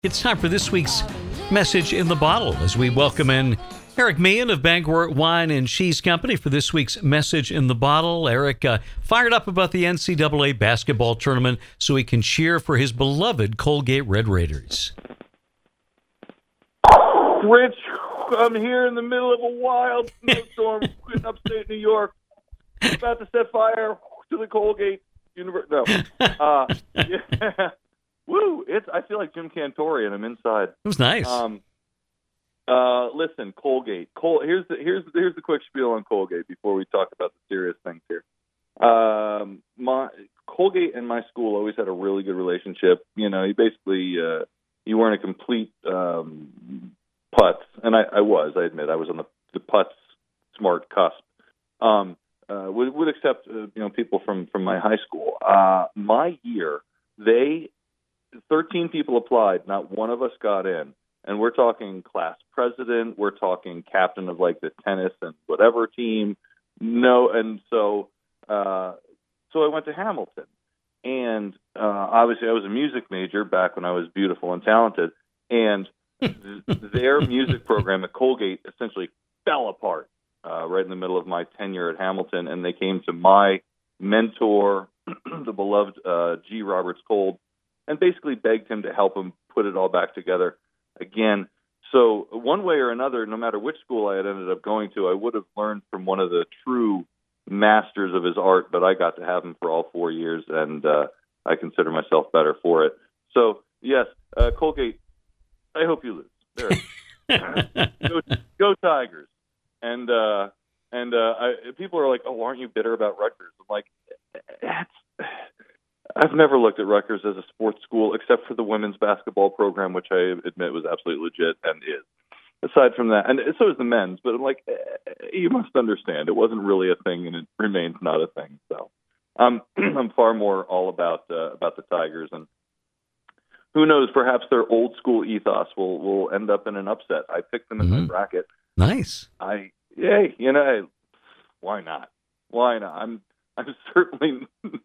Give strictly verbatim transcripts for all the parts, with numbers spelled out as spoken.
It's time for this week's Message in the Bottle as we welcome in Eric Meehan of Bangor Wine and Cheese Company for this week's Message in the Bottle. Eric, uh, fired up about the N C double A basketball tournament so he can cheer for his beloved Colgate Red Raiders. Rich, I'm here in the middle of a wild snowstorm in upstate New York. I'm about to set fire to the Colgate University. No. Uh, yeah. Woo! It's. I feel like Jim Cantori, and I'm inside. It was nice. Um, uh, listen, Colgate. Col- here's the here's here's the quick spiel on Colgate before we talk about the serious things here. Um, my Colgate and my school always had a really good relationship. You know, you basically uh, you weren't a complete um, putz, and I, I was. I admit, I was on the, the putz smart cusp. Um, uh, would would accept uh, you know people from from my high school. Uh, my year, they. thirteen people applied, not one of us got in. And we're talking class president, we're talking captain of like the tennis and whatever team. No, and so uh, so I went to Hamilton. And uh, obviously I was a music major back when I was beautiful and talented. And th- their music program at Colgate essentially fell apart uh, right in the middle of my tenure at Hamilton. And they came to my mentor, the beloved uh, G. Roberts Cold, and basically begged him to help him put it all back together again. So one way or another, no matter which school I had ended up going to, I would have learned from one of the true masters of his art, but I got to have him for all four years, and uh, I consider myself better for it. So, yes, uh, Colgate, I hope you lose. There. go, go Tigers. And uh, and uh, I, people are like, oh, aren't you bitter about Rutgers? I'm like, that's... I've never looked at Rutgers as a sports school except for the women's basketball program, which I admit was absolutely legit and is. Aside from that, and so is the men's, but I'm like, you must understand, it wasn't really a thing, and it remains not a thing. So um, I'm far more all about uh, about the Tigers, and who knows, perhaps their old school ethos will, will end up in an upset. I picked them in Mm-hmm. my bracket. Nice. I, yay, you know, why not? Why not? I'm I'm certainly.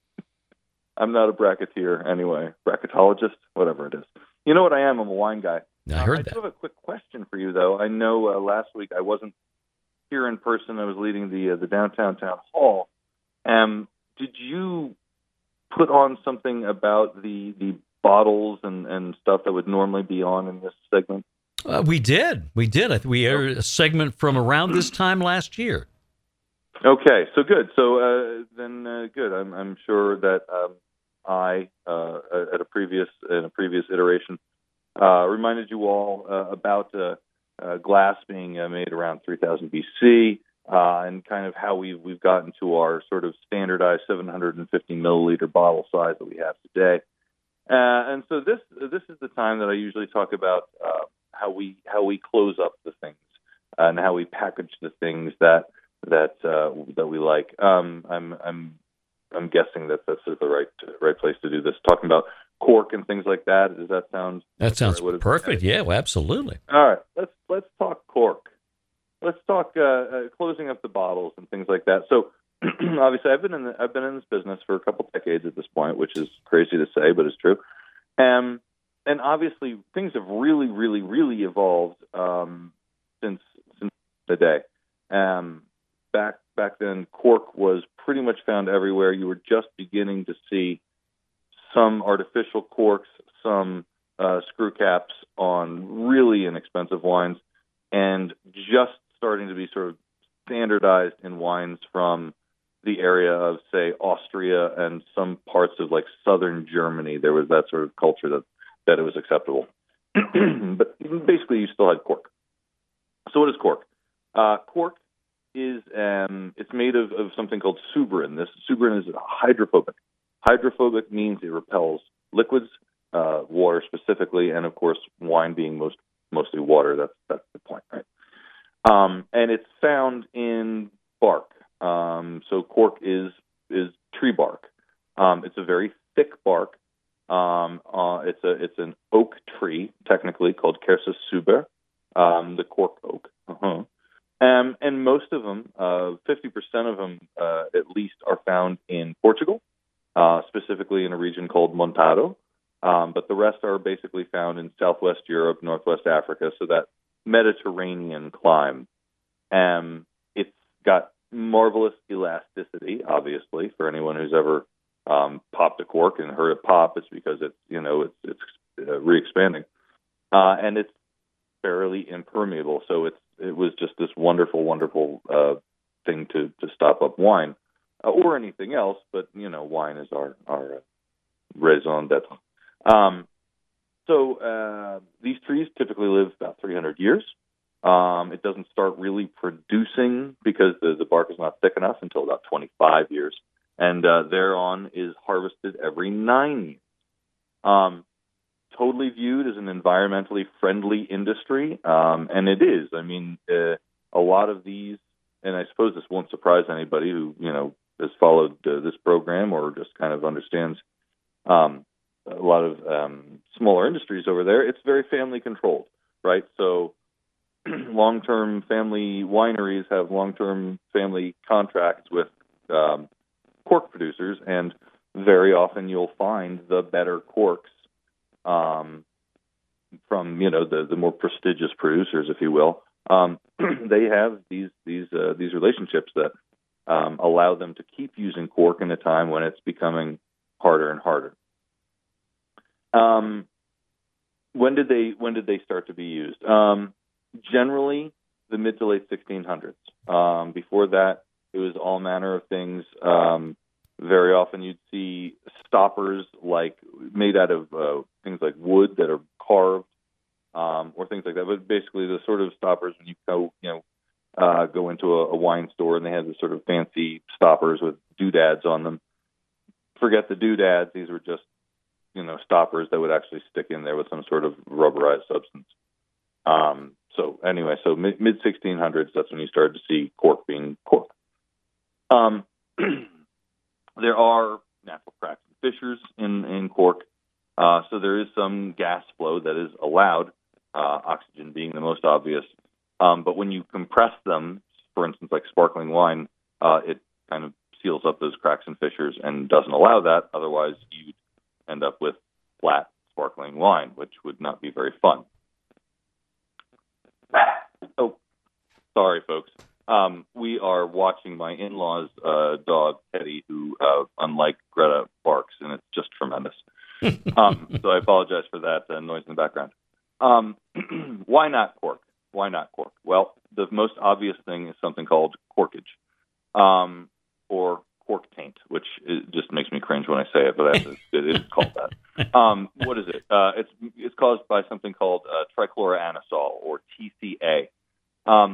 I'm not a bracketeer anyway, bracketologist, whatever it is. You know what I am? I'm a wine guy. I heard uh, I that. do have a quick question for you, though. I know uh, last week I wasn't here in person. I was leading the uh, the downtown town hall. Um, did you put on something about the the bottles and, and stuff that would normally be on in this segment? Uh, we did. We did. I th- we aired a segment from around this time last year. Okay, so good. So uh, then, uh, good. I'm, I'm sure that um, I, uh, at a previous in a previous iteration, uh, reminded you all uh, about uh, uh, glass being uh, made around three thousand B C uh, and kind of how we've we've gotten to our sort of standardized seven hundred fifty milliliter bottle size that we have today. Uh, and so this this is the time that I usually talk about uh, how we how we close up the things and how we package the things that. that uh, that we like. Um, I'm I'm I'm guessing that this is the right right place to do this. Talking about cork and things like that. Does that sound? That sounds right? perfect. Yeah, well, absolutely. All right, let's let's talk cork. Let's talk uh, uh, closing up the bottles and things like that. So obviously, I've been in the, I've been in this business for a couple decades at this point, which is crazy to say, but it's true. Um, and obviously, things have really, really, really evolved um, since since the day. Um, Back back then, cork was pretty much found everywhere. You were just beginning to see some artificial corks, some uh, screw caps on really inexpensive wines, and just starting to be sort of standardized in wines from the area of, say, Austria and some parts of like southern Germany. There was that sort of culture that, that it was acceptable. But basically, you still had cork. So what is cork? Uh, cork is um, it's made of, of something called suberin. This suberin is hydrophobic. Hydrophobic means it repels liquids, uh, water specifically, and of course wine being most mostly water. That's that's the point, right? Um, and it's found in bark. Um, so cork is is tree bark. Um, it's a very thick bark. Um, uh, it's a it's an oak tree, technically called Quercus suber, um, the cork oak. Uh-huh. Um, and most of them, uh, fifty percent of them uh, at least, are found in Portugal, uh, specifically in a region called Montado. Um, but the rest are basically found in Southwest Europe, Northwest Africa, so that Mediterranean climb. Um, it's got marvelous elasticity, obviously, for anyone who's ever um, popped a cork and heard it pop. It's because it's, you know, it's, it's uh, re-expanding. Uh, and it's fairly impermeable, so it's it was just this wonderful, wonderful uh, thing to, to stop up wine uh, or anything else. But you know, wine is our our uh, raison d'être. Um, so uh, these trees typically live about three hundred years. Um, it doesn't start really producing because the, the bark is not thick enough until about twenty-five years, and uh, thereon is harvested every nine years. Um, totally viewed as an environmentally friendly industry, um, and it is. I mean, uh, a lot of these, and I suppose this won't surprise anybody who, you know, has followed uh, this program or just kind of understands um, a lot of um, smaller industries over there. It's very family controlled, right? So long-term family wineries have long-term family contracts with um, cork producers, and very often you'll find the better corks Um, from you know the the more prestigious producers, if you will. Um, they have these these uh, these relationships that um, allow them to keep using cork in a time when it's becoming harder and harder. Um, when did they when did they start to be used? Um, generally, the mid to late sixteen hundreds. Um, before that, it was all manner of things. Um, Very often you'd see stoppers like made out of uh, things like wood that are carved um, or things like that. But basically the sort of stoppers when you go, you know, uh, go into a, a wine store and they have this sort of fancy stoppers with doodads on them. Forget the doodads. These were just, you know, stoppers that would actually stick in there with some sort of rubberized substance. Um, so anyway, so mid sixteen hundreds, that's when you started to see cork being cork. Um, There are natural cracks and fissures in, in cork, uh, so there is some gas flow that is allowed, uh, oxygen being the most obvious. Um, but when you compress them, for instance, like sparkling wine, uh, it kind of seals up those cracks and fissures and doesn't allow that. Otherwise, you'd end up with flat sparkling wine, which would not be very fun. Oh, sorry, folks. Um, we are watching my in-laws' uh, dog, Teddy, who, uh, unlike Greta, barks, and it's just tremendous. um, so I apologize for that uh, noise in the background. Um, why not cork? Why not cork? Well, the most obvious thing is something called corkage, um, or cork taint, which is, just makes me cringe when I say it, but that's, it is called that. Um, what is it? Uh, it's it's caused by something called uh, trichloroanisole, or T C A. Um,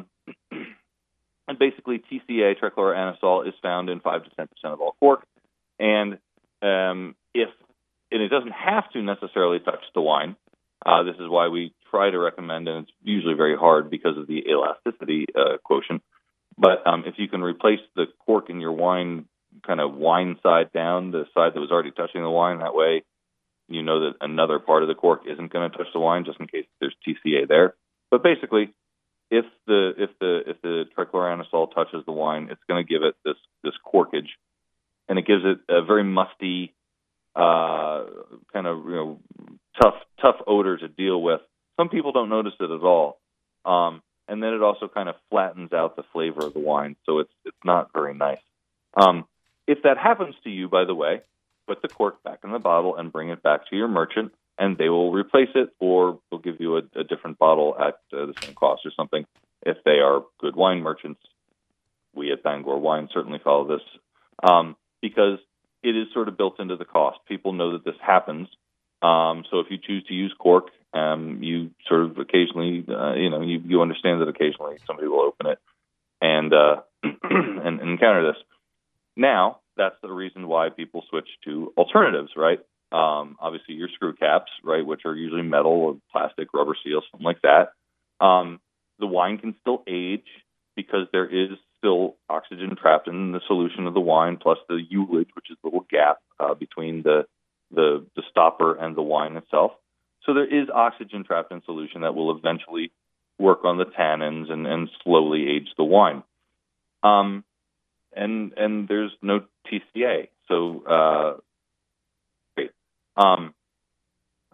And basically, T C A, trichloroanisole, is found in five to ten percent of all cork. And um, if and it doesn't have to necessarily touch the wine. Uh, this is why we try to recommend, and it's usually very hard because of the elasticity uh, quotient. But um, if you can replace the cork in your wine kind of wine side down, the side that was already touching the wine, that way you know that another part of the cork isn't going to touch the wine, just in case there's T C A there. But basically, If the if the if the trichloroanisole touches the wine, it's going to give it this this corkage, and it gives it a very musty, uh, kind of you know tough tough odor to deal with. Some people don't notice it at all, um, and then it also kind of flattens out the flavor of the wine, so it's it's not very nice. Um, if that happens to you, by the way, put the cork back in the bottle and bring it back to your merchant, and they will replace it, or they'll give you a, a different bottle at uh, the same cost or something if they are good wine merchants. We at Bangor Wine certainly follow this um, because it is sort of built into the cost. People know that this happens. Um, so if you choose to use cork, um, you sort of occasionally, uh, you know, you, you understand that occasionally somebody will open it and, uh, and, and encounter this. Now, that's the reason why people switch to alternatives, right? Um, obviously, your screw caps, right, which are usually metal or plastic, rubber seal, something like that. Um, the wine can still age because there is still oxygen trapped in the solution of the wine, plus the ullage, which is the little gap uh, between the, the the stopper and the wine itself. So there is oxygen trapped in solution that will eventually work on the tannins and, and slowly age the wine. Um, and and there's no T C A, so. Uh, Um,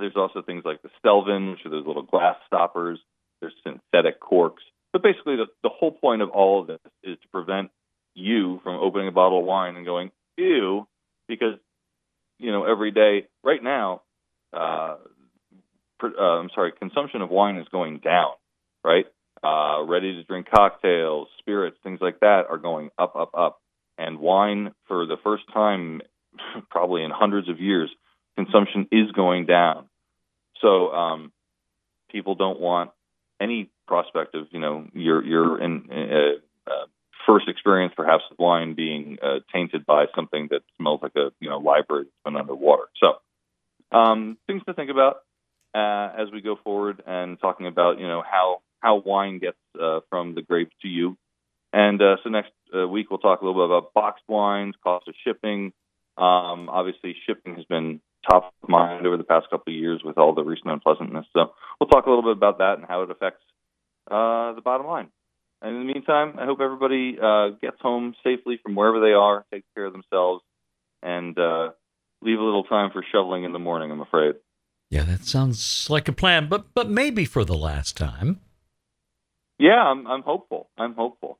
There's also things like the Stelvin, which are those little glass stoppers. There's synthetic corks. But basically, the, the whole point of all of this is to prevent you from opening a bottle of wine and going, ew, because, you know, every day, right now, uh, per, uh, I'm sorry, consumption of wine is going down, right? Uh, ready-to-drink cocktails, spirits, things like that are going up, up, up. And wine, for the first time probably in hundreds of years, consumption is going down. So um, people don't want any prospect of, you know, your your in, uh, uh, first experience perhaps with wine being uh, tainted by something that smells like a, you know, library that's been underwater. So um, things to think about uh, as we go forward and talking about, you know, how how wine gets uh, from the grape to you. And uh, so next uh, week we'll talk a little bit about boxed wines, cost of shipping. Um, obviously, shipping has been top of mind over the past couple of years with all the recent unpleasantness. So we'll talk a little bit about that and how it affects uh, the bottom line. And in the meantime, I hope everybody uh, gets home safely from wherever they are, takes care of themselves, and uh, leave a little time for shoveling in the morning, I'm afraid. Yeah, that sounds like a plan, but but maybe for the last time. Yeah, I'm, I'm hopeful. I'm hopeful.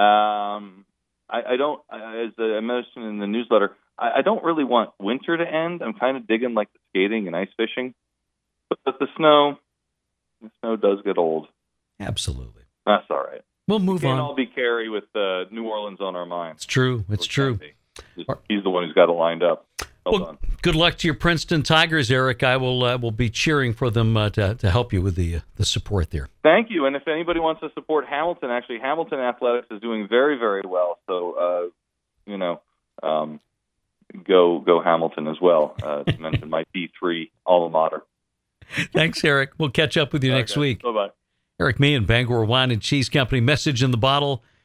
Um, I, I don't, as I mentioned in the newsletter, I, I don't really want winter to end. I'm kind of digging like the skating and ice fishing, but, but the snow, the snow does get old. Absolutely. That's all right. We'll move we can't on. all be Carey with uh, New Orleans on our minds. It's true. It's true. He's the one who's got it lined up. Well, well good luck to your Princeton Tigers, Eric. I will uh, will be cheering for them uh, to to help you with the uh, the support there. Thank you. And if anybody wants to support Hamilton, actually, Hamilton Athletics is doing very, very well. So, uh, you know, um, go go Hamilton as well. Uh, to mention my D three alma mater. Thanks, Eric. We'll catch up with you All next right, week. Bye bye. Eric Meehan, Bangor Wine and Cheese Company. Message in the bottle.